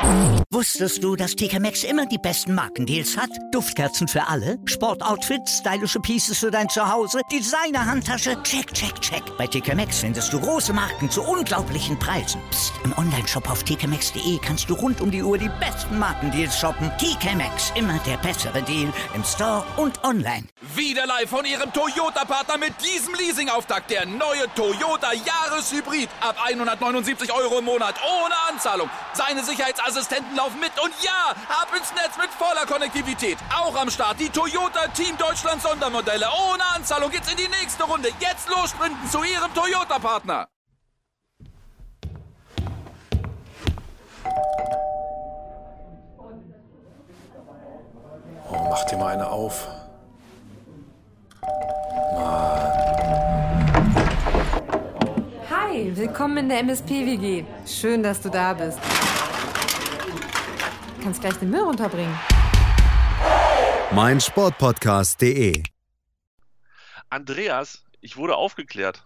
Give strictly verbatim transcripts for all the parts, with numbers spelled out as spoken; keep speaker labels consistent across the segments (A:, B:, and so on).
A: Wusstest du, dass T K Maxx immer die besten Markendeals hat? Duftkerzen für alle, Sportoutfits, stylische Pieces für dein Zuhause, Designer-Handtasche, check, check, check. Bei T K Maxx findest du große Marken zu unglaublichen Preisen. Psst. Im Onlineshop auf t k maxx punkt d e kannst du rund um die Uhr die besten Markendeals shoppen. T K Maxx, immer der bessere Deal im Store und online.
B: Wieder live von Ihrem Toyota-Partner mit diesem Leasing-Auftakt. Der neue Toyota Jahreshybrid. Ab hundertneunundsiebzig Euro im Monat. Ohne Anzahlung. Seine Sicherheitsassistenten laufen mit. Und ja, ab ins Netz mit voller Konnektivität. Auch am Start die Toyota Team Deutschland Sondermodelle. Ohne Anzahlung geht's in die nächste Runde. Jetzt los sprinten zu Ihrem Toyota-Partner.
C: Oh, mach dir mal eine auf.
D: Hi, willkommen in der M S P-W G. Schön, dass du da bist. Du kannst gleich den Müll runterbringen.
E: mein Sportpodcast punkt de
F: Andreas, ich wurde aufgeklärt.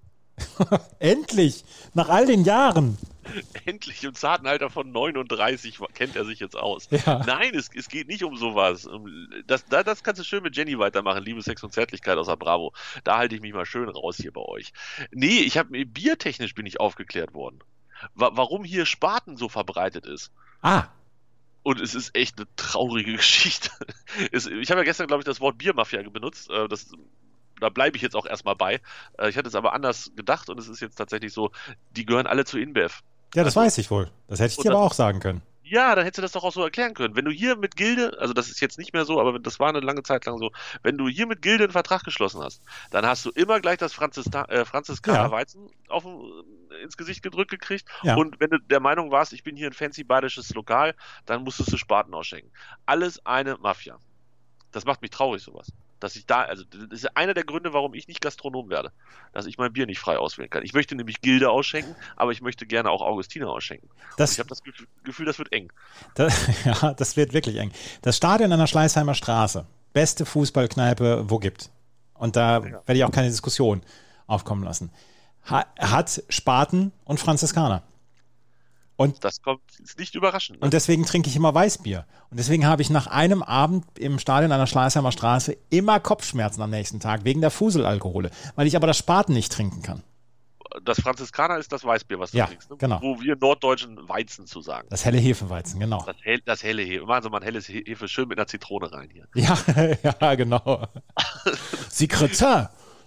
G: Endlich! Nach all den Jahren!
F: Endlich, im zarten Alter von neununddreißig kennt er sich jetzt aus.
G: Ja.
F: Nein, es, es geht nicht um sowas. Das, das, das kannst du schön mit Jenny weitermachen, Liebe, Sex und Zärtlichkeit aus der Bravo. Da halte ich mich mal schön raus hier bei euch. Nee, ich habe biertechnisch bin ich aufgeklärt worden. Wa- warum hier Spaten so verbreitet ist.
G: Ah,
F: Und es ist echt eine traurige Geschichte. Es, ich habe ja gestern, glaube ich, das Wort Biermafia benutzt. Äh, Das Da bleibe ich jetzt auch erstmal bei. Ich hatte es aber anders gedacht und es ist jetzt tatsächlich so, die gehören alle zu InBev.
G: ja, das
F: Also,
G: weiß ich wohl. Das hätte ich
F: und
G: dir aber
F: dann-
G: auch sagen können.
F: Ja, dann hättest du das doch auch so erklären können. Wenn du hier mit Gilde, also das ist jetzt nicht mehr so, aber das war eine lange Zeit lang so, wenn du hier mit Gilde einen Vertrag geschlossen hast, dann hast du immer gleich das Franzista äh, Franziskaner
G: Ja.
F: Weizen auf, ins Gesicht gedrückt gekriegt.
G: Ja.
F: Und wenn du der Meinung warst, ich bin hier ein fancy badisches Lokal, dann musstest du Spaten ausschenken. Alles eine Mafia. Das macht mich traurig, sowas. Dass ich da, also das ist einer der Gründe, warum ich nicht Gastronom werde. Dass ich mein Bier nicht frei auswählen kann. Ich möchte nämlich Gilde ausschenken, aber ich möchte gerne auch Augustiner ausschenken.
G: Das-
F: Und ich habe das Gefühl, Gefühl, das wird eng.
G: Das, ja, das wird wirklich eng. Das Stadion an der Schleißheimer Straße. Beste Fußballkneipe, wo gibt. Und da werde ich auch keine Diskussion aufkommen lassen. Ha, hat Spaten und Franziskaner. Und,
F: Das kommt ist nicht überraschend. Ne?
G: und deswegen trinke ich immer Weißbier. Und deswegen habe ich nach einem Abend im Stadion an der Schleißheimer Straße immer Kopfschmerzen am nächsten Tag, wegen der Fuselalkohole. Weil ich aber das Spaten nicht trinken kann.
F: Das Franziskaner ist das Weißbier, was du
G: Ja,
F: trinkst. Ne?
G: genau.
F: Wo wir Norddeutschen Weizen zu sagen.
G: Das helle Hefeweizen, genau.
F: Das, hell, das helle Hefe. Machen Sie mal ein helles Hefe schön mit einer Zitrone rein hier.
G: Ja, ja, genau. Secretin.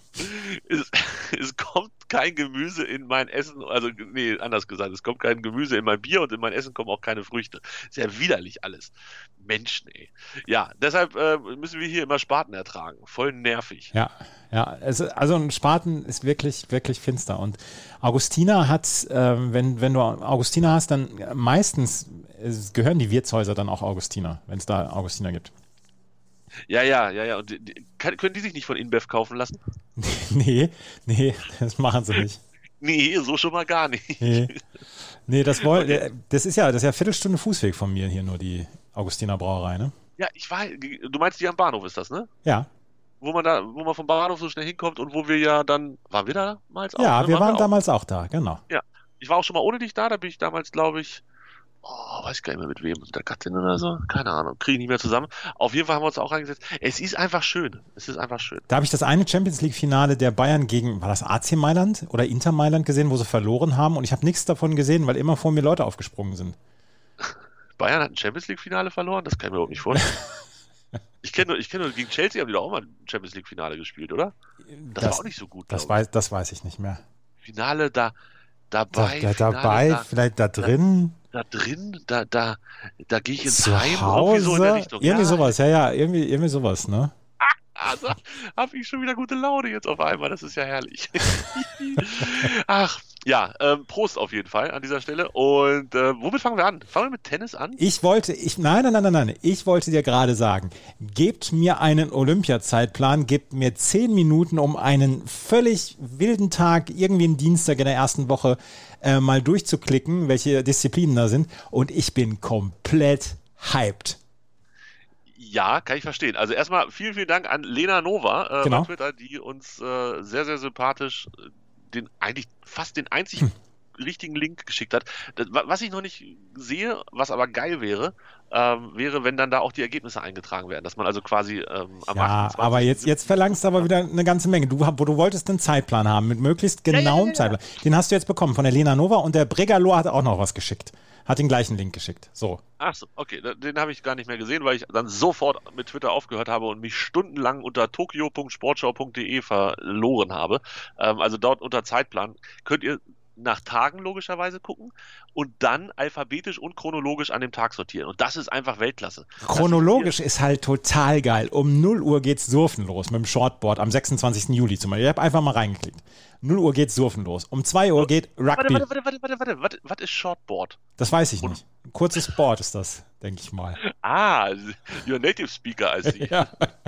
F: Es, es kommt kein Gemüse in mein Essen, also nee, anders gesagt, es kommt kein Gemüse in mein Bier und in mein Essen kommen auch keine Früchte. Sehr widerlich alles. Menschen, ey. Ja, deshalb äh, müssen wir hier immer Spaten ertragen. Voll nervig.
G: Ja, ja. Es, also ein Spaten ist wirklich, wirklich finster. Und Augustiner hat, ähm, wenn, wenn du Augustiner hast, dann meistens es gehören die Wirtshäuser dann auch Augustiner, wenn es da Augustiner gibt.
F: Ja, ja, ja, ja. Und die, die, kann, können die sich nicht von InBev kaufen lassen?
G: Nee, nee, das machen sie nicht.
F: Nee, so schon mal gar nicht.
G: Nee, nee das, woll, das ist ja, das ist ja Viertelstunde Fußweg von mir hier nur, die Augustiner Brauerei, ne?
F: Ja, ich weiß, du meinst, die am Bahnhof ist das, ne?
G: Ja.
F: Wo man da, wo man vom Bahnhof so schnell hinkommt und wo wir ja dann, waren wir da damals auch?
G: Ja,
F: ne?
G: wir waren
F: auch?
G: damals auch da, genau.
F: Ja, ich war auch schon mal ohne dich da, da bin ich damals, glaube ich, oh, weiß gar nicht mehr mit wem, mit der Gattin oder so, keine Ahnung, kriege ich nicht mehr zusammen. Auf jeden Fall haben wir uns auch reingesetzt. Es ist einfach schön, es ist einfach schön.
G: Da habe ich das eine Champions League-Finale der Bayern gegen, war das A C Mailand oder Inter Mailand gesehen, wo sie verloren haben und ich habe nichts davon gesehen, weil immer vor mir Leute aufgesprungen sind.
F: Bayern hat ein Champions League-Finale verloren? Das kann ich mir überhaupt nicht vorstellen. Ich kenne nur, ich kenne nur, gegen Chelsea haben die doch auch mal ein Champions League-Finale gespielt, oder? Das, war auch nicht so gut.
G: Das
F: glaub ich.
G: weiß, das weiß ich nicht mehr.
F: Finale da,
G: Da,
F: dabei,
G: da,
F: Finale
G: dabei,
F: da,
G: vielleicht da drin,
F: da drin, da, da, da gehe ich ins
G: zu
F: Heim,
G: Hause,
F: irgendwie so in der Richtung.
G: irgendwie
F: ja,
G: sowas, ja, ja, irgendwie, irgendwie sowas, ne?
F: Also habe ich schon wieder gute Laune jetzt auf einmal, das ist ja herrlich. Ach, ja, ähm, Prost auf jeden Fall an dieser Stelle. Und äh, womit fangen wir an? Fangen wir mit Tennis an?
G: Ich wollte, ich, nein, nein, nein, nein, nein, ich wollte dir gerade sagen, gebt mir einen Olympiazeitplan, gebt mir zehn Minuten, um einen völlig wilden Tag, irgendwie einen Dienstag in der ersten Woche, äh, mal durchzuklicken, welche Disziplinen da sind. Und ich bin komplett hyped.
F: Ja, kann ich verstehen. Also erstmal vielen, vielen Dank an Lena Nova äh,
G: Genau.
F: bei Twitter, die uns äh, sehr, sehr sympathisch äh, den eigentlich fast den einzig
G: Hm.
F: richtigen Link geschickt hat. Das, was ich noch nicht sehe, was aber geil wäre, ähm, wäre, wenn dann da auch die Ergebnisse eingetragen werden, dass man also quasi ähm, am
G: Ja,
F: achtundzwanzigsten
G: aber jetzt, jetzt verlangst du aber wieder eine ganze Menge. Du, wo du wolltest einen Zeitplan haben, mit möglichst genauem
F: ja, ja, ja.
G: Zeitplan. Den hast du jetzt bekommen von der Lena Nova und der Bregalor hat auch noch was geschickt. Hat den gleichen Link geschickt. So.
F: Ach so, okay, den habe ich gar nicht mehr gesehen, weil ich dann sofort mit Twitter aufgehört habe und mich stundenlang unter tokio punkt sportschau punkt de verloren habe. Ähm, also dort unter Zeitplan könnt ihr nach Tagen logischerweise gucken und dann alphabetisch und chronologisch an dem Tag sortieren. Und das ist einfach Weltklasse.
G: Chronologisch ist, ist halt total geil. Um null Uhr geht's Surfen los mit dem Shortboard am sechsundzwanzigsten Juli zum Beispiel. Ich habe einfach mal reingeklickt. null Uhr geht's Surfen los. Um zwei Uhr geht Rugby.
F: Warte, warte, warte, warte, warte, warte. Was ist Shortboard?
G: Das weiß ich nicht. Ein kurzes Board ist das, denke ich mal.
F: Ah, you're a native speaker als ich.
G: Ja.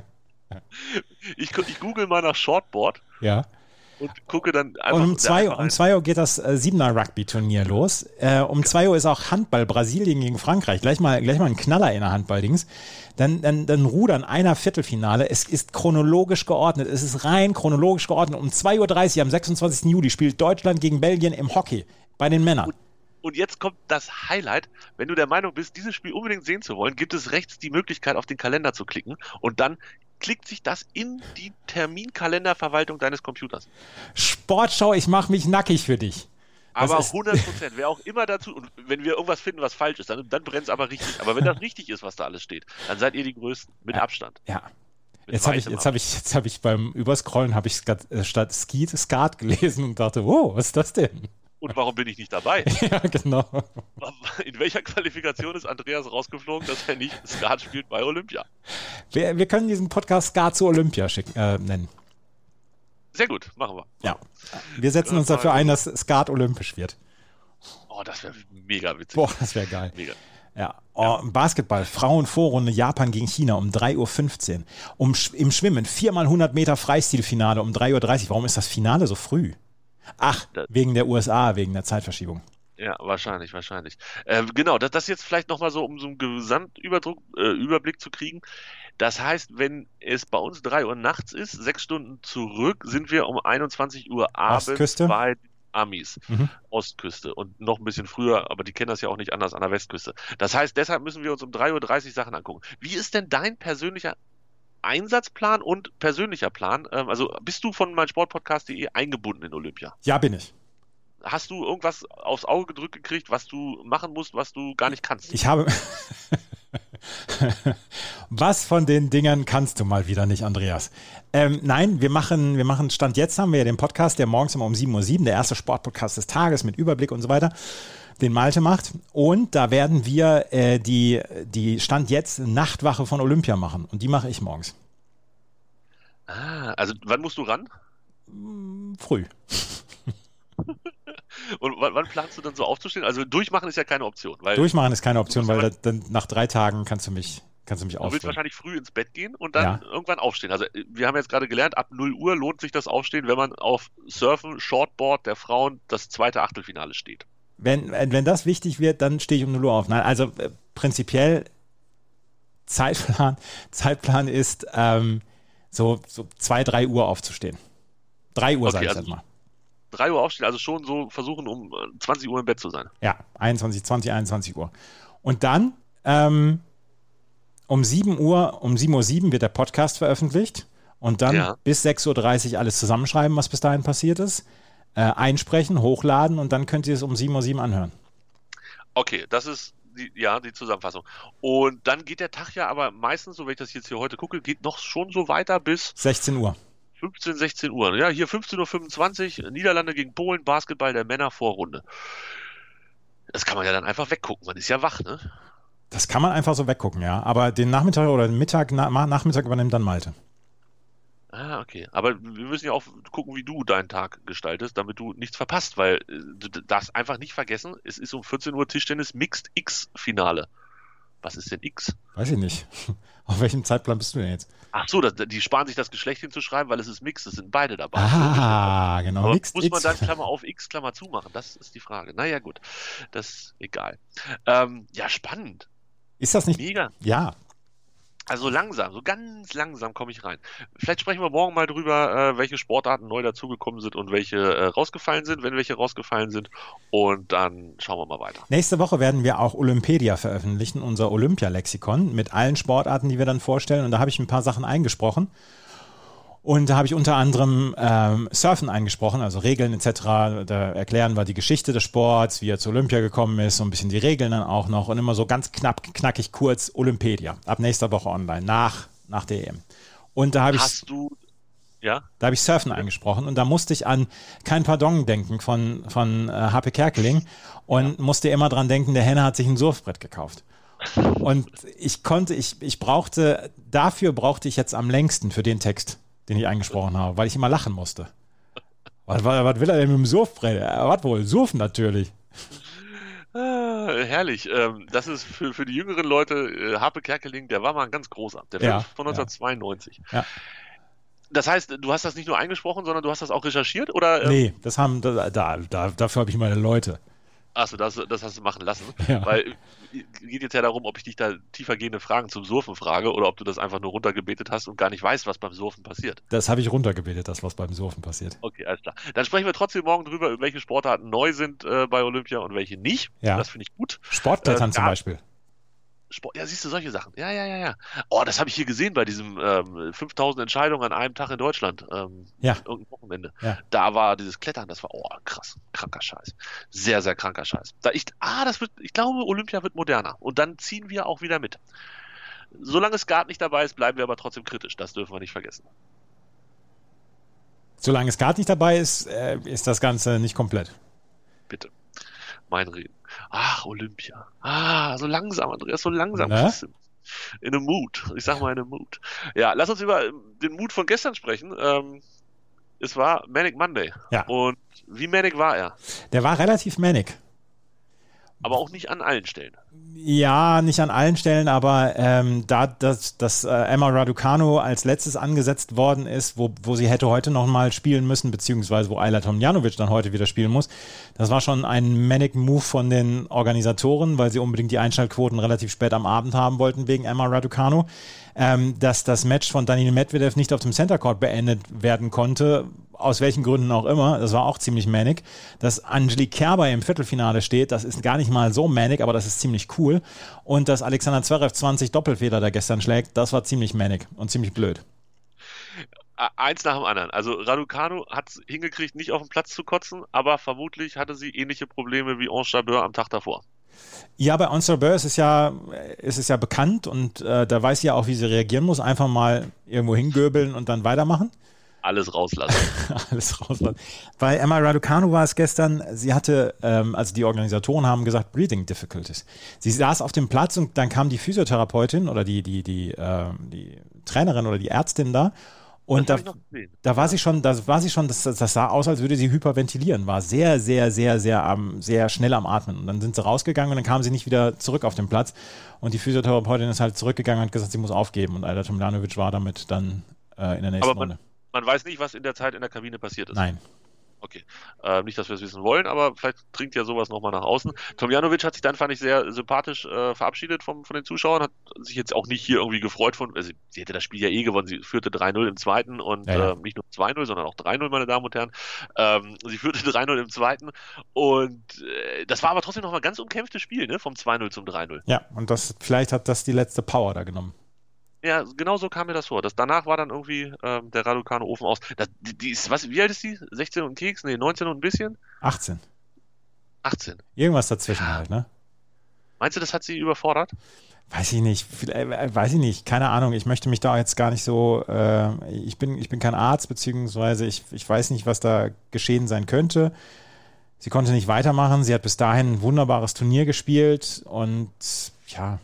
F: Ich, ich google mal nach Shortboard.
G: Ja.
F: Und gucke dann einfach.
G: Und um zwei um zwei Uhr geht das äh, Siebener Rugby-Turnier los. Äh, um zwei Uhr ist auch Handball Brasilien gegen Frankreich. Gleich mal, gleich mal ein Knaller in der Handball-Dings. Dann, dann, dann Rudern einer Viertelfinale. Es ist chronologisch geordnet. Es ist rein chronologisch geordnet. Um zwei Uhr dreißig am sechsundzwanzigsten Juli spielt Deutschland gegen Belgien im Hockey bei den Männern.
F: Und, und jetzt kommt das Highlight. Wenn du der Meinung bist, dieses Spiel unbedingt sehen zu wollen, gibt es rechts die Möglichkeit, auf den Kalender zu klicken und dann klickt sich das in die Terminkalenderverwaltung deines Computers.
G: Sportschau, ich mache mich nackig für dich. Das
F: aber
G: ist
F: hundert Prozent, wer auch immer dazu, und wenn wir irgendwas finden, was falsch ist, dann, dann brennt es aber richtig. Aber wenn das richtig ist, was da alles steht, dann seid ihr die Größten, mit
G: ja.
F: Abstand.
G: Ja.
F: Mit
G: Jetzt habe ich, jetzt hab ich, jetzt hab ich beim Überscrollen habe ich statt, statt Skeet Skat gelesen und dachte, wow, was ist das denn?
F: Und warum bin ich nicht dabei?
G: Ja, genau.
F: In welcher Qualifikation ist Andreas rausgeflogen, dass er nicht Skat spielt bei Olympia?
G: Wir, wir können diesen Podcast Skat zu Olympia schicken, äh, nennen.
F: Sehr gut, machen wir.
G: Ja. Wir setzen uns dafür ein, dass Skat olympisch wird.
F: Oh, das wäre mega witzig.
G: Boah, das wäre geil.
F: Mega.
G: Ja. Oh, Basketball, Frauenvorrunde Japan gegen China um drei Uhr fünfzehn. Um, Im Schwimmen viermal hundert Meter Freistilfinale um drei Uhr dreißig. Warum ist das Finale so früh? Ach, wegen der U S A, wegen der Zeitverschiebung.
F: Ja, wahrscheinlich, wahrscheinlich. Äh, genau, das, das jetzt vielleicht nochmal so, um so einen Gesamtüberblick äh, Überblick zu kriegen. Das heißt, wenn es bei uns drei Uhr nachts ist, sechs Stunden zurück, sind wir um einundzwanzig Uhr abends
G: Ostküste?
F: bei Amis.
G: Mhm.
F: Ostküste. Und noch ein bisschen früher, aber die kennen das ja auch nicht anders an der Westküste. Das heißt, deshalb müssen wir uns um drei Uhr dreißig Sachen angucken. Wie ist denn dein persönlicher Einsatzplan und persönlicher Plan? Ähm, also bist du von meinsportpodcast punkt de eingebunden in Olympia?
G: Ja, bin ich.
F: Hast du irgendwas aufs Auge gedrückt gekriegt, was du machen musst, was du gar nicht kannst?
G: Ich habe... Was von den Dingern kannst du mal wieder nicht, Andreas? Ähm, nein, wir machen, wir machen, Stand jetzt haben wir ja den Podcast, der morgens immer um sieben Uhr sieben, der erste Sportpodcast des Tages mit Überblick und so weiter, den Malte macht. Und da werden wir äh, die, die Stand jetzt Nachtwache von Olympia machen. Und die mache ich morgens.
F: Ah, also wann musst du ran?
G: Früh.
F: Und wann, wann planst du dann so aufzustehen? Also durchmachen ist ja keine Option. Weil
G: Durchmachen ist keine Option, weil da, dann nach drei Tagen kannst du mich, kannst du mich
F: Du willst
G: aufstehen.
F: wahrscheinlich früh ins Bett gehen und dann
G: Ja.
F: irgendwann aufstehen. Also wir haben jetzt gerade gelernt, ab null Uhr lohnt sich das Aufstehen, wenn man auf Surfen, Shortboard der Frauen das zweite Achtelfinale steht.
G: Wenn, wenn das wichtig wird, dann stehe ich um null Uhr auf. Nein, also äh, prinzipiell Zeitplan, Zeitplan ist ähm, so, so zwei, drei Uhr aufzustehen. drei Uhr,
F: Okay,
G: sage ich
F: also-
G: jetzt mal.
F: drei Uhr aufstehen, also schon so versuchen, um zwanzig Uhr im Bett zu sein.
G: Ja, einundzwanzig, zwanzig, einundzwanzig Uhr. Und dann ähm, um sieben Uhr, um sieben Uhr sieben wird der Podcast veröffentlicht und dann
F: Ja.
G: bis sechs Uhr dreißig alles zusammenschreiben, was bis dahin passiert ist, äh, einsprechen, hochladen und dann könnt ihr es um sieben Uhr sieben anhören.
F: Okay, das ist die, ja, die Zusammenfassung. Und dann geht der Tag ja aber meistens, so wenn ich das jetzt hier heute gucke, geht noch schon so weiter bis
G: sechzehn Uhr.
F: fünfzehn, sechzehn Uhr. Ja, hier fünfzehn Uhr fünfundzwanzig, Niederlande gegen Polen, Basketball der Männer Vorrunde. Das kann man ja dann einfach weggucken, man ist ja wach, ne?
G: Das kann man einfach so weggucken, ja. Aber den Nachmittag oder den Mittag, na, Nachmittag übernimmt dann Malte.
F: Ah, okay. Aber wir müssen ja auch gucken, wie du deinen Tag gestaltest, damit du nichts verpasst, weil äh, du darfst einfach nicht vergessen, es ist um vierzehn Uhr Tischtennis Mixed X-Finale. Was ist denn X?
G: Weiß ich nicht. Auf welchem Zeitplan bist du denn jetzt?
F: Ach so, das, die sparen sich das Geschlecht hinzuschreiben, weil es ist Mixed, es sind beide dabei.
G: Ah, genau.
F: Aber
G: Mixed
F: muss man
G: X.
F: dann Klammer auf X, Klammer zu machen? Das ist die Frage. Naja, gut. Das ist egal. Ähm, ja, spannend.
G: Ist das nicht?
F: Mega.
G: Ja.
F: Also langsam, so ganz langsam komme ich rein. Vielleicht sprechen wir morgen mal drüber, äh, welche Sportarten neu dazugekommen sind und welche äh, rausgefallen sind, wenn welche rausgefallen sind. Und dann schauen wir mal weiter.
G: Nächste Woche werden wir auch Olympedia veröffentlichen, unser Olympia-Lexikon mit allen Sportarten, die wir dann vorstellen. Und da habe ich ein paar Sachen eingesprochen. Und da habe ich unter anderem ähm, Surfen eingesprochen, also Regeln et cetera. Da erklären wir die Geschichte des Sports, wie er zu Olympia gekommen ist, so ein bisschen die Regeln dann auch noch und immer so ganz knapp, knackig kurz Olympedia. Ab nächster Woche online, nach, nach der E M. Und da habe ich...
F: Hast du... Ja?
G: Da habe ich Surfen eingesprochen und da musste ich an Kein Pardon denken von, von äh, H P Kerkeling und ja. musste immer dran denken, der Henne hat sich ein Surfbrett gekauft. Und ich konnte, ich, ich brauchte, dafür brauchte ich jetzt am längsten für den Text, den ich eingesprochen habe, weil ich immer lachen musste. Was, was, was will er denn mit dem Surfbrett? Was wohl? Surfen natürlich.
F: Ah, herrlich. Ähm, das ist für, für die jüngeren Leute, äh, Harpe Kerkeling, der war mal ein ganz großer. Der Film
G: Ja,
F: von neunzehnhundertzweiundneunzig.
G: Ja.
F: Das heißt, du hast das nicht nur eingesprochen, sondern du hast das auch recherchiert? Oder, ähm?
G: Nee, das haben, da, da, da, dafür habe ich meine Leute.
F: Achso, das, das hast du machen lassen.
G: Ja.
F: Weil geht jetzt ja darum, ob ich dich da tiefergehende Fragen zum Surfen frage oder ob du das einfach nur runtergebetet hast und gar nicht weißt, was beim Surfen passiert.
G: Das habe ich runtergebetet, das, was beim Surfen passiert.
F: Okay, alles klar. Dann sprechen wir trotzdem morgen drüber, welche Sportarten neu sind äh, bei Olympia und welche nicht.
G: Ja.
F: Das finde ich gut.
G: Sportklettern
F: äh,
G: zum
F: ja,
G: Beispiel.
F: Sport, ja, siehst du, solche Sachen. Ja, ja, ja, ja. Oh, das habe ich hier gesehen bei diesem ähm, fünftausend Entscheidungen an einem Tag in Deutschland. Ähm,
G: Ja.
F: Irgendein Wochenende.
G: Ja.
F: Da war dieses Klettern, das war, oh, krass. Kranker Scheiß. Sehr, sehr kranker Scheiß. Da ich, ah, das wird, ich glaube, Olympia wird moderner. Und dann ziehen wir auch wieder mit. Solange Skat nicht dabei ist, bleiben wir aber trotzdem kritisch. Das dürfen wir nicht vergessen.
G: Solange Skat nicht dabei ist, äh, ist das Ganze nicht komplett.
F: Bitte. Mein Reden. Ach, Olympia. Ah, so langsam, Andreas, so langsam.
G: Ne?
F: In einem Mut. Ich sag mal in einem Mut. Ja, lass uns über den Mut von gestern sprechen. Ähm, es war Manic Monday.
G: Ja.
F: Und wie manic war er?
G: Der war relativ manic.
F: Aber auch nicht an allen Stellen.
G: Ja, nicht an allen Stellen, aber ähm, da dass, dass äh, Emma Raducanu als letztes angesetzt worden ist, wo, wo sie hätte heute nochmal spielen müssen, beziehungsweise wo Ajla Tomljanovic dann heute wieder spielen muss, das war schon ein manic Move von den Organisatoren, weil sie unbedingt die Einschaltquoten relativ spät am Abend haben wollten wegen Emma Raducanu. Ähm, dass das Match von Daniil Medvedev nicht auf dem Center Court beendet werden konnte, aus welchen Gründen auch immer, das war auch ziemlich manic. Dass Angelique Kerber im Viertelfinale steht, das ist gar nicht mal so manic, aber das ist ziemlich cool. Und dass Alexander Zverev zwanzig Doppelfehler da gestern schlägt, das war ziemlich manic und ziemlich blöd.
F: Eins nach dem anderen. Also Raducanu hat es hingekriegt, nicht auf den Platz zu kotzen, aber vermutlich hatte sie ähnliche Probleme wie Ons Jabeur am Tag davor.
G: Ja, bei Ons Jabeur ist es ja, ist es ja bekannt und äh, da weiß sie ja auch, wie sie reagieren muss. Einfach mal irgendwo hingöbeln und dann weitermachen.
F: Alles rauslassen.
G: Alles rauslassen. Bei Emma Raducanu war es gestern, sie hatte, ähm, also die Organisatoren haben gesagt, Breathing Difficulties. Sie saß auf dem Platz und dann kam die Physiotherapeutin oder die, die, die, äh, die Trainerin oder die Ärztin da. Und da, da war sie schon, da war sie schon, das, das sah aus, als würde sie hyperventilieren, war sehr, sehr, sehr, sehr, am, sehr schnell am Atmen. Und dann sind sie rausgegangen und dann kam sie nicht wieder zurück auf den Platz. Und die Physiotherapeutin ist halt zurückgegangen und hat gesagt, sie muss aufgeben. Und Ajla Tomljanovic war damit dann äh, in der nächsten
F: Aber man,
G: Runde.
F: Man weiß nicht, was in der Zeit in der Kabine passiert ist.
G: Nein.
F: Okay. Äh, nicht, dass wir es wissen wollen, aber vielleicht dringt ja sowas nochmal nach außen. Tomljanovic hat sich dann, fand ich, sehr sympathisch äh, verabschiedet vom, von den Zuschauern, hat sich jetzt auch nicht hier irgendwie gefreut von, also sie hätte das Spiel ja eh gewonnen, sie führte drei null im zweiten und ja, ja. Äh, nicht nur zwei null, sondern auch drei null, meine Damen und Herren. Ähm, sie führte drei null im zweiten und äh, das war aber trotzdem nochmal ein ganz umkämpftes Spiel, ne? Vom zwei null zum drei null.
G: Ja, und das vielleicht hat das die letzte Power da genommen.
F: Ja, genau so kam mir das vor. Das, danach war dann irgendwie ähm, der Raducanu-Ofen aus. Das, die, die ist, was, wie alt ist die? sechzehn und ein Keks? Nee, neunzehn und ein bisschen?
G: achtzehn.
F: achtzehn.
G: Irgendwas dazwischen halt, ne?
F: Meinst du, das hat sie überfordert?
G: Weiß ich nicht. Weiß ich nicht. Keine Ahnung. Ich möchte mich da jetzt gar nicht so, äh, ich bin, ich bin kein Arzt, beziehungsweise ich, ich weiß nicht, was da geschehen sein könnte. Sie konnte nicht weitermachen. Sie hat bis dahin ein wunderbares Turnier gespielt und ja.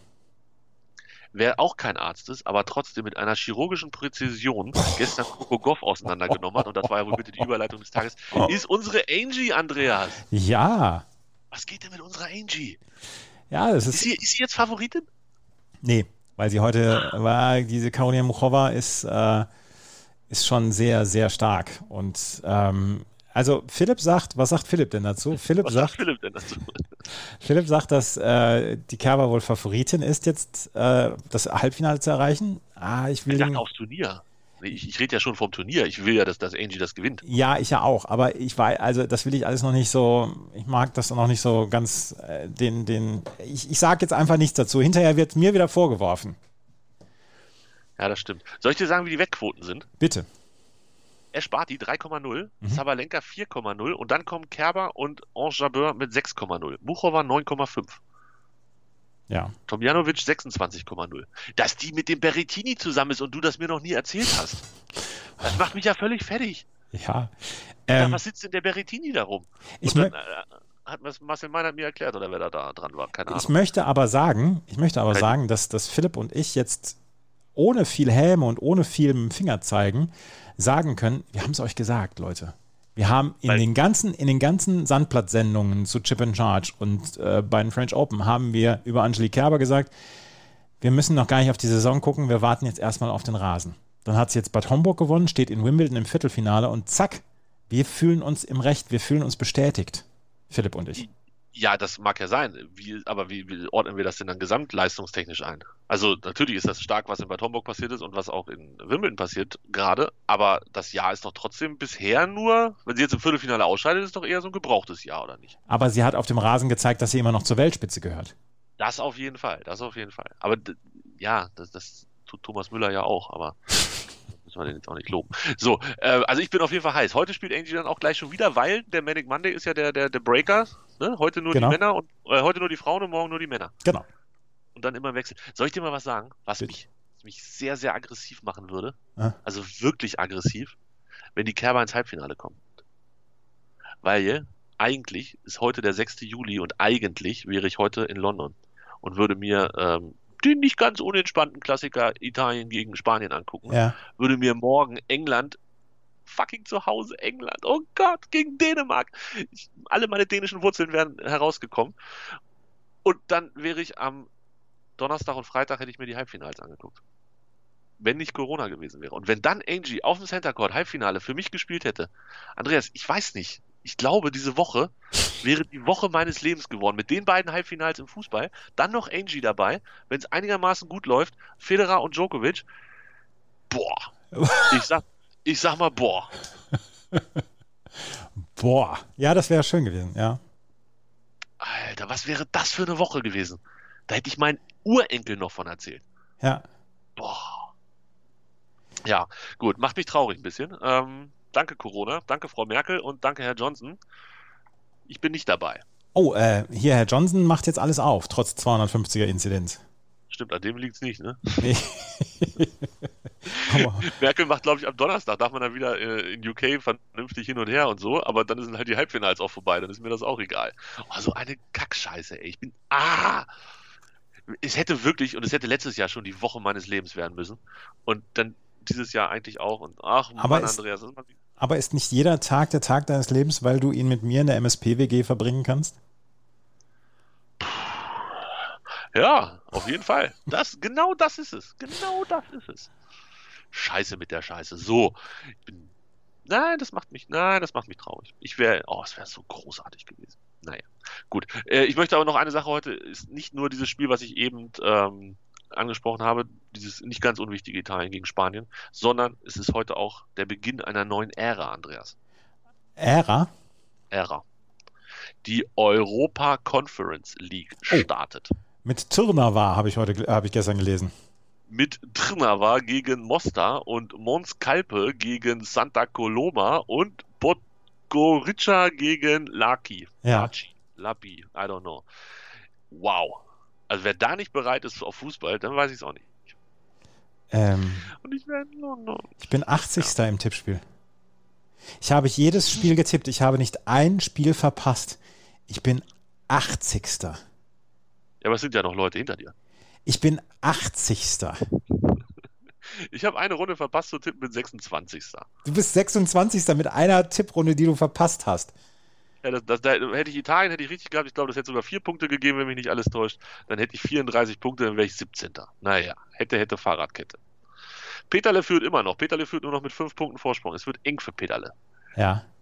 F: Wer auch kein Arzt ist, aber trotzdem mit einer chirurgischen Präzision gestern Coco Gauff auseinandergenommen hat, und das war ja wohl bitte die Überleitung des Tages, ist unsere Angie, Andreas.
G: Ja.
F: Was geht denn mit unserer Angie?
G: Ja, das ist...
F: Ist sie, ist sie jetzt Favoritin?
G: Nee, weil sie heute war, diese Karolina Muchova ist, äh, ist schon sehr, sehr stark und ähm, Also Philipp sagt, was sagt Philipp denn dazu? Philipp
F: Was
G: sagt,
F: sagt Philipp denn dazu?
G: Philipp sagt, dass äh, die Kerber wohl Favoritin ist, jetzt äh, das Halbfinale zu erreichen. Ah, ich will
F: Ich dachte
G: den,
F: aufs Turnier. Nee, Ich, ich rede ja schon vom Turnier. Ich will ja, dass, dass Angie das gewinnt.
G: ja, ich ja auch, aber ich weiß, also das will ich alles noch nicht so, ich mag das noch nicht so ganz, äh, den, den, ich, ich sage jetzt einfach nichts dazu. Hinterher wird mir wieder vorgeworfen.
F: Ja, das stimmt. Soll ich dir sagen, wie die Wettquoten sind?
G: Bitte.
F: Esh Barty drei Komma null,
G: Mhm.
F: Sabalenka vier Komma null und dann kommen Kerber und Ange Jabeur mit sechs Komma null. Muchova neun Komma fünf.
G: Ja.
F: Tomjanovic sechsundzwanzig Komma null. Dass die mit dem Berrettini zusammen ist und du das mir noch nie erzählt hast. Das macht mich ja völlig fertig.
G: Ja.
F: Ja,
G: Ähm,
F: was sitzt denn der Berrettini da rum?
G: ich,
F: Und
G: mö
F: dann äh, hat was Marcel Meinert mir erklärt, oder wer da, da dran war. Keine
G: ich
F: Ahnung.
G: möchte aber sagen, ich möchte aber
F: Kein-
G: sagen, dass, dass Philipp und ich jetzt ohne viel Häme und ohne viel mit dem Finger zeigen, sagen können, wir haben es euch gesagt, Leute. Wir haben in
F: Weil-
G: den ganzen, in den ganzen Sandplatzsendungen zu Chip and Charge und äh, bei den French Open haben wir über Angelique Kerber gesagt, wir müssen noch gar nicht auf die Saison gucken, wir warten jetzt erstmal auf den Rasen. Dann hat sie jetzt Bad Homburg gewonnen, steht in Wimbledon im Viertelfinale und zack, wir fühlen uns im Recht, wir fühlen uns bestätigt, Philipp und ich.
F: Ja, das mag ja sein. Wie, aber wie, wie ordnen wir das denn dann gesamtleistungstechnisch ein? Also natürlich ist das stark, was in Bad Homburg passiert ist und was auch in Wimbledon passiert gerade, aber das Jahr ist doch trotzdem bisher nur, wenn sie jetzt im Viertelfinale ausscheidet, ist doch eher so ein gebrauchtes Jahr, oder nicht?
G: Aber sie hat auf dem Rasen gezeigt, dass sie immer noch zur Weltspitze gehört.
F: Das auf jeden Fall, das auf jeden Fall. Aber d- ja, das, das tut Thomas Müller ja auch, aber müssen wir den jetzt auch nicht loben. So, äh, also ich bin auf jeden Fall heiß. Heute spielt Angie dann auch gleich schon wieder, weil der Manic Monday ist ja der, der, der Breaker. Ne? Heute nur
G: Genau.
F: die Männer und äh, heute nur die Frauen und morgen nur die Männer.
G: Genau.
F: Und dann immer im Wechsel. Soll ich dir mal was sagen, was
G: Bitte.
F: mich, was mich sehr, sehr aggressiv machen würde?
G: Ah.
F: Also wirklich aggressiv, wenn die Kerber ins Halbfinale kommen. Weil eigentlich ist heute der sechste Juli und eigentlich wäre ich heute in London und würde mir ähm, den nicht ganz unentspannten Klassiker Italien gegen Spanien angucken.
G: Ja.
F: Würde mir morgen England, fucking zu Hause England, oh Gott, gegen Dänemark. Ich, alle meine dänischen Wurzeln wären herausgekommen. Und dann wäre ich am Donnerstag und Freitag hätte ich mir die Halbfinals angeguckt. Wenn nicht Corona gewesen wäre. Und wenn dann Angie auf dem Center Court Halbfinale für mich gespielt hätte. Andreas, ich weiß nicht. Ich glaube, diese Woche wäre die Woche meines Lebens geworden. Mit den beiden Halbfinals im Fußball. Dann noch Angie dabei. Wenn es einigermaßen gut läuft. Federer und Djokovic. Boah. Ich sag, ich sag mal, boah.
G: Boah. Ja, das wäre schön gewesen, ja.
F: Alter, was wäre das für eine Woche gewesen? Da hätte ich meinen Urenkel noch von erzählt.
G: Ja.
F: Boah. Ja, gut, macht mich traurig ein bisschen. Ähm, danke Corona, danke Frau Merkel und danke Herr Johnson. Ich bin nicht dabei.
G: Oh, äh, hier, Herr Johnson macht jetzt alles auf, trotz zweihundertfünfziger Inzidenz.
F: Stimmt, an dem liegt's nicht, ne?
G: Nee. Aber,
F: Merkel macht, glaube ich, am Donnerstag, darf man dann wieder äh, in U K vernünftig hin und her und so, aber dann sind halt die Halbfinals auch vorbei, dann ist mir das auch egal. Oh, so eine Kackscheiße, ey. Ich bin, ah! Es hätte wirklich, und es hätte letztes Jahr schon die Woche meines Lebens werden müssen. Und dann dieses Jahr eigentlich auch. Und ach,
G: Aber
F: Mann,
G: ist-
F: Andreas, das ist mal
G: aber ist nicht jeder Tag der Tag deines Lebens, weil du ihn mit mir in der M S P W G verbringen kannst?
F: Ja, auf jeden Fall. Das, genau das ist es. Genau das ist es. Scheiße mit der Scheiße. So. Ich bin, nein, das macht mich, nein, das macht mich traurig. Ich wäre, oh, es wäre so großartig gewesen. Naja, gut. Äh, ich möchte aber noch eine Sache heute, ist nicht nur dieses Spiel, was ich eben ähm, angesprochen habe, dieses nicht ganz unwichtige Italien gegen Spanien, sondern es ist heute auch der Beginn einer neuen Ära, Andreas.
G: Ära?
F: Ära. Die Europa Conference League startet.
G: Mit Turner war, habe ich heute, habe ich gestern gelesen.
F: Mit Trnava gegen Mostar und Mons Calpe gegen Santa Coloma und Podgorica gegen Laki.
G: Ja.
F: Laci, Lapi, I don't know. Wow. Also wer da nicht bereit ist auf Fußball, dann weiß ich es auch nicht.
G: Ähm,
F: Und ich werde in London.
G: ich bin achtzigster im Tippspiel. Ich habe jedes Spiel getippt. Ich habe nicht ein Spiel verpasst. Ich bin achtzigster.
F: Ja, aber es sind ja noch Leute hinter dir.
G: Ich bin achtzigster.
F: Ich habe eine Runde verpasst zu tippen mit sechsundzwanzigster
G: Du bist sechsundzwanzigster mit einer Tipprunde, die du verpasst hast.
F: Ja, das, das, da hätte ich Italien hätte ich richtig gehabt. Ich glaube, das hätte sogar vier Punkte gegeben, wenn mich nicht alles täuscht. Dann hätte ich vierunddreißig Punkte, dann wäre ich siebzehnter Naja, hätte, hätte Fahrradkette. Peterle führt immer noch. Peterle führt nur noch mit fünf Punkten Vorsprung. Es wird eng für Peterle.
G: Ja.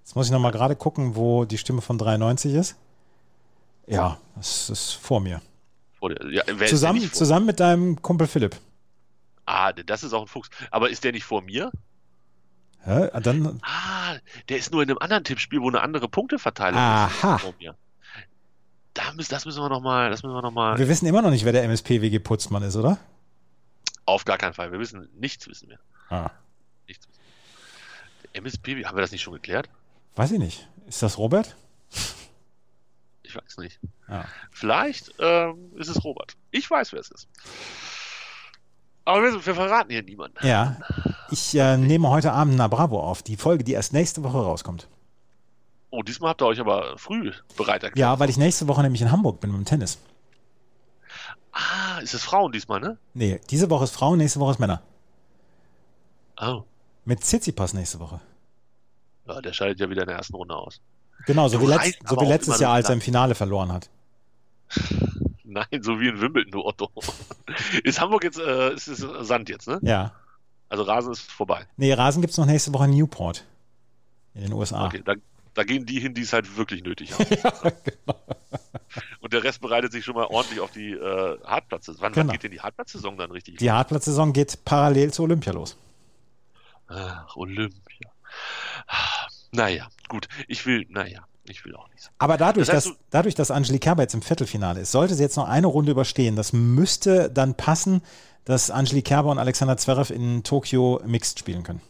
G: Jetzt muss ich nochmal gerade gucken, wo die Stimme von dreiundneunzig ist. Ja, das ist vor mir.
F: Vor dir. Ja, wer ist
G: Zusammen,
F: der nicht vor-
G: zusammen mit deinem Kumpel Philipp.
F: Ah, das ist auch ein Fuchs. Aber ist der nicht vor mir?
G: Hä? Dann,
F: Ah, der ist nur in einem anderen Tippspiel, wo eine andere Punkteverteilung
G: Aha.
F: ist vor mir. Da müssen, das müssen wir nochmal, das müssen wir noch mal.
G: wir wissen immer noch nicht, wer der M S P W G Putzmann ist, oder?
F: Auf gar keinen Fall. Wir wissen, nichts wissen wir.
G: Ah,
F: Nichts wissen wir. Der M S P, haben wir das nicht schon geklärt?
G: weiß ich nicht. Ist das Robert?
F: Ich weiß nicht.
G: Ja.
F: Vielleicht ähm, ist es Robert. Ich weiß, wer es ist. Aber wir, wir verraten hier niemanden.
G: Ja. Ich äh, nehme heute Abend Na Bravo auf, die Folge, die erst nächste Woche rauskommt.
F: Oh, diesmal habt ihr euch aber früh bereit erklärt.
G: Ja, weil ich nächste Woche nämlich in Hamburg bin mit dem Tennis.
F: Ah, ist es Frauen diesmal, ne?
G: Nee, diese Woche ist Frauen, nächste Woche ist Männer.
F: Oh.
G: Mit Tsitsipas nächste Woche.
F: Ja, der scheidet ja wieder in der ersten Runde aus.
G: Genau, so
F: Du
G: wie, letzt,
F: reißt
G: so
F: aber
G: wie
F: auch
G: letztes
F: immer
G: Jahr,
F: so
G: als er im
F: lang.
G: Finale verloren hat.
F: Nein, so wie in Wimbledon, du Otto. Ist Hamburg jetzt, äh, ist es Sand jetzt, ne?
G: Ja.
F: Also Rasen ist vorbei.
G: Nee, Rasen gibt es noch nächste Woche in Newport. In den U S A.
F: Okay, da, da gehen die hin, die es halt wirklich nötig haben.
G: genau.
F: Und der Rest bereitet sich schon mal ordentlich auf die äh, Hartplatzsaison. Wann,
G: Genau.
F: wann geht denn die Hartplatzsaison dann richtig?
G: Die Hartplatzsaison geht parallel zu Olympia los.
F: Ach, Olympia. Naja, gut. Ich will, naja, ich will auch nicht.
G: Aber dadurch,
F: Das heißt,
G: dass,
F: du-
G: dadurch, dass Angelique Kerber jetzt im Viertelfinale ist, sollte sie jetzt noch eine Runde überstehen. Das müsste dann passen, dass Angelique Kerber und Alexander Zverev in Tokio Mixed spielen können.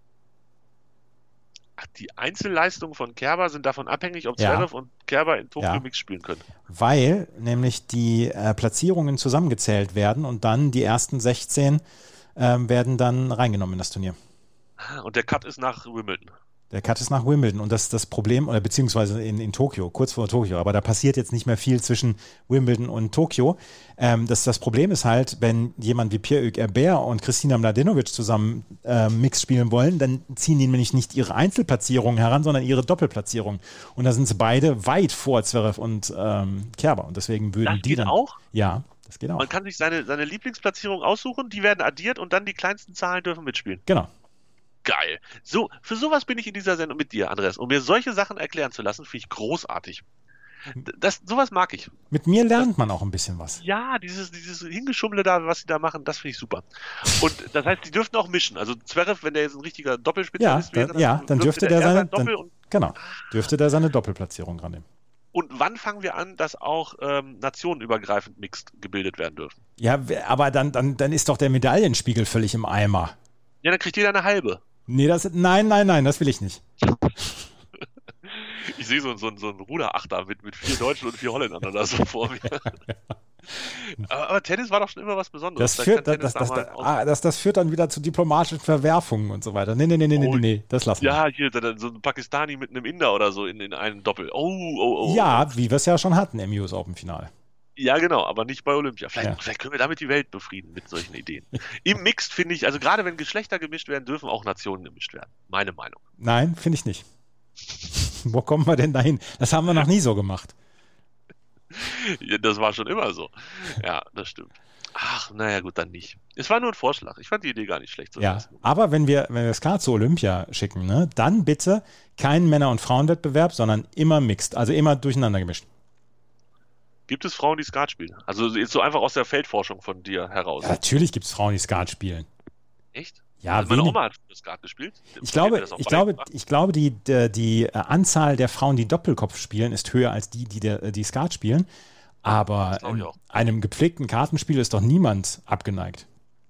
F: Ach, die Einzelleistungen von Kerber sind davon abhängig, ob
G: Ja.
F: Zverev und Kerber in Tokio
G: Ja.
F: Mix spielen können.
G: Weil nämlich die äh, Platzierungen zusammengezählt werden und dann die ersten sechzehn ähm, werden dann reingenommen in das Turnier.
F: Und der Cut ist nach Wimbledon.
G: Der Cut ist nach Wimbledon und das ist das Problem, oder beziehungsweise in, in Tokio, kurz vor Tokio, aber da passiert jetzt nicht mehr viel zwischen Wimbledon und Tokio. Ähm, das, das Problem ist halt, wenn jemand wie Pierre-Hugues Herbert und Kristina Mladenovic zusammen äh, Mix spielen wollen, dann ziehen die nämlich nicht ihre Einzelplatzierungen heran, sondern ihre Doppelplatzierung. Und da sind sie beide weit vor Zverev und ähm, Kerber und deswegen würden
F: Das
G: die
F: geht
G: dann...
F: auch?
G: Ja, das geht auch.
F: Man kann sich seine, seine Lieblingsplatzierung aussuchen, die werden addiert und dann die kleinsten Zahlen dürfen mitspielen.
G: Genau.
F: Geil. So, für sowas bin ich in dieser Sendung mit dir, Andreas. Um mir solche Sachen erklären zu lassen, finde ich großartig. Das, sowas mag ich.
G: Mit mir lernt man auch ein bisschen was.
F: Ja, dieses, dieses Hingeschummle da, was sie da machen, das finde ich super. Und das heißt, die dürften auch mischen. Also Zverev, wenn der jetzt ein richtiger
G: Ja,
F: Doppelspezialist
G: da,
F: wäre,
G: ja, dann dürfte der
F: er
G: seine,
F: sein Doppel
G: dann,
F: und,
G: genau, dürfte der seine Doppelplatzierung dran nehmen.
F: und wann fangen wir an, dass auch ähm, nationenübergreifend mixed gebildet werden dürfen?
G: Ja, w- aber dann, dann, dann ist doch der Medaillenspiegel völlig im Eimer.
F: Ja, dann kriegt jeder eine halbe.
G: Nee, das, nein, nein, nein, das will ich nicht.
F: Ich sehe so, so, so einen Ruderachter mit, mit vier Deutschen und vier Holländern oder so vor mir. aber, aber Tennis war doch schon immer was Besonderes.
G: Das,
F: Vielleicht
G: führt,
F: kann
G: das,
F: Tennis
G: das,
F: da
G: das,
F: mal aus-
G: ah, das, das führt dann wieder zu diplomatischen Verwerfungen und so weiter. Nee, nee, nee, nee, nee,
F: Oh,
G: nee, das lassen wir.
F: Ja, hier dann so ein Pakistani mit einem Inder oder so in, in einem Doppel. Oh, oh, oh.
G: Ja, wie wir es ja schon hatten im U S Open-Finale.
F: Ja, genau, aber nicht bei Olympia. Vielleicht,
G: Ja.
F: vielleicht können wir damit die Welt befrieden mit solchen Ideen. Im Mixed finde ich, also gerade wenn Geschlechter gemischt werden, dürfen auch Nationen gemischt werden. Meine Meinung.
G: Nein, finde ich nicht. Wo kommen wir denn dahin? Das haben wir noch nie so gemacht.
F: Ja, das war schon immer so. Ja, das stimmt. Ach, naja, gut, dann nicht. Es war nur ein Vorschlag. Ich fand die Idee gar nicht schlecht. So
G: Ja,
F: lassen.
G: aber wenn wir, wenn wir es klar zu Olympia schicken, ne, dann bitte kein Männer- und Frauenwettbewerb, sondern immer mixed, also immer durcheinander gemischt.
F: Gibt es Frauen, die Skat spielen? Also jetzt so einfach aus der Feldforschung von dir heraus.
G: Ja, natürlich gibt es Frauen, die Skat spielen.
F: Echt?
G: Ja,
F: Also meine
G: wenig.
F: Oma hat Skat gespielt.
G: Ich
F: Von der
G: glaube,
F: hat das auch
G: ich glaube,
F: beigebracht.
G: ich glaube, die, die, die äh, Anzahl der Frauen, die Doppelkopf spielen, ist höher als die, die, der, die Skat spielen. Aber
F: Das glaube ich
G: ähm,
F: auch.
G: einem gepflegten Kartenspiel ist doch niemand abgeneigt.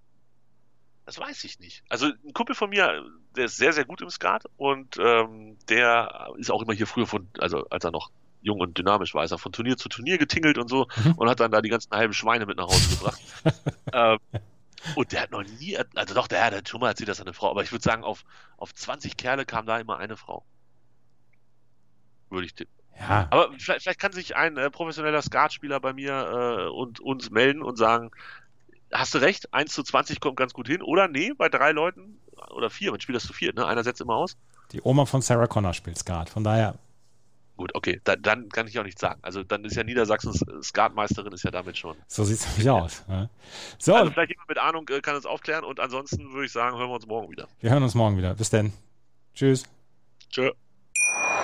F: Das weiß ich nicht. Also ein Kumpel von mir, der ist sehr, sehr gut im Skat und ähm, der ist auch immer hier früher von, also als er noch jung und dynamisch war, ist er von Turnier zu Turnier getingelt und so
G: Mhm.
F: und hat dann da die ganzen halben Schweine mit nach Hause gebracht. ähm, und der hat noch nie, also doch, der, der hat schon mal erzählt, dass er eine Frau, aber ich würde sagen, auf, auf zwanzig Kerle kam da immer eine Frau. Würde ich tippen.
G: Ja,
F: Aber vielleicht, vielleicht kann sich ein äh, professioneller Skatspieler bei mir äh, und uns melden und sagen, hast du recht, eins zu zwanzig kommt ganz gut hin. Oder nee, bei drei Leuten oder vier, man spielt das zu viert, ne? Einer setzt immer aus.
G: die Oma von Sarah Connor spielt Skat. Von daher,
F: Gut, okay, da, dann kann ich auch nichts sagen. Also dann ist ja Niedersachsens äh, Skatmeisterin, ist ja damit schon.
G: so sieht es nämlich aus. Ne? So,
F: Also vielleicht jemand mit Ahnung äh, kann es aufklären und ansonsten würde ich sagen, hören wir uns morgen wieder.
G: wir hören uns morgen wieder. Bis dann. Tschüss.
F: Tschö.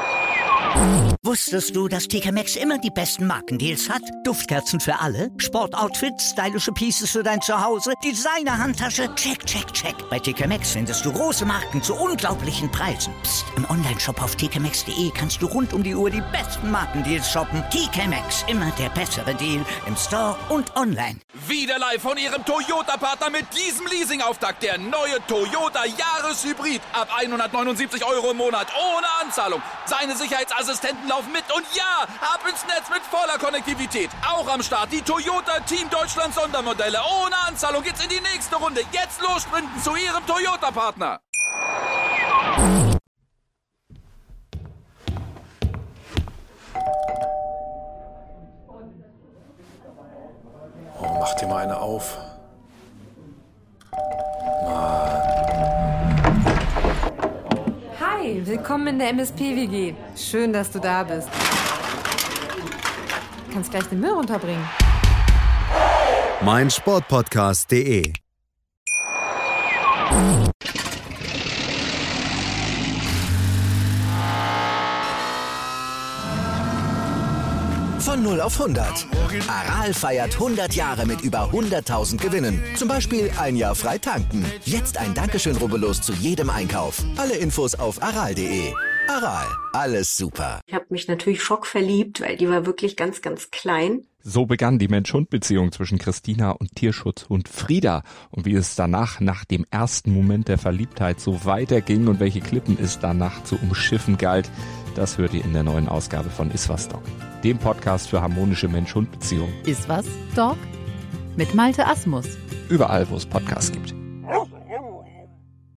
A: Wusstest du, dass T K Maxx immer die besten Markendeals hat? Duftkerzen für alle, Sportoutfits, stylische Pieces für dein Zuhause, Designer-Handtasche, check, check, check. Bei T K Maxx findest du große Marken zu unglaublichen Preisen. Psst. Im Onlineshop auf t k maxx punkt d e kannst du rund um die Uhr die besten Markendeals shoppen. T K Maxx, immer der bessere Deal im Store und online.
B: Wieder live von Ihrem Toyota-Partner mit diesem Leasing-Auftakt. Der neue Toyota Jahreshybrid. Ab hundertneunundsiebzig Euro im Monat ohne Anzahlung. Seine Sicherheitsassistenten laufen mit und ja, ab ins Netz mit voller Konnektivität. Auch am Start die Toyota Team Deutschland Sondermodelle. Ohne Anzahlung geht's in die nächste Runde. Jetzt los sprinten zu Ihrem Toyota-Partner.
C: Oh, mach dir mal eine auf.
D: Hi, willkommen in der M S P W G. Schön, dass du da bist. Du kannst gleich den Müll runterbringen.
E: mein Sportpodcast punkt de
H: Von null auf hundert. Aral feiert hundert Jahre mit über hunderttausend Gewinnen. Zum Beispiel ein Jahr frei tanken. Jetzt ein Dankeschön, rubbellos zu jedem Einkauf. Alle Infos auf aral punkt de. Aral, alles super.
I: Ich habe mich natürlich schockverliebt, weil die war wirklich ganz, ganz klein.
J: So begann die Mensch-Hund-Beziehung zwischen Christina und Tierschutzhund Frieda. Und wie es danach, nach dem ersten Moment der Verliebtheit, so weiterging und welche Klippen es danach zu umschiffen galt, das hört ihr in der neuen Ausgabe von Iswas Dog, dem Podcast für harmonische Mensch-Hund-Beziehungen.
K: Iswas Dog mit Malte Asmus.
J: Überall, wo es Podcasts gibt.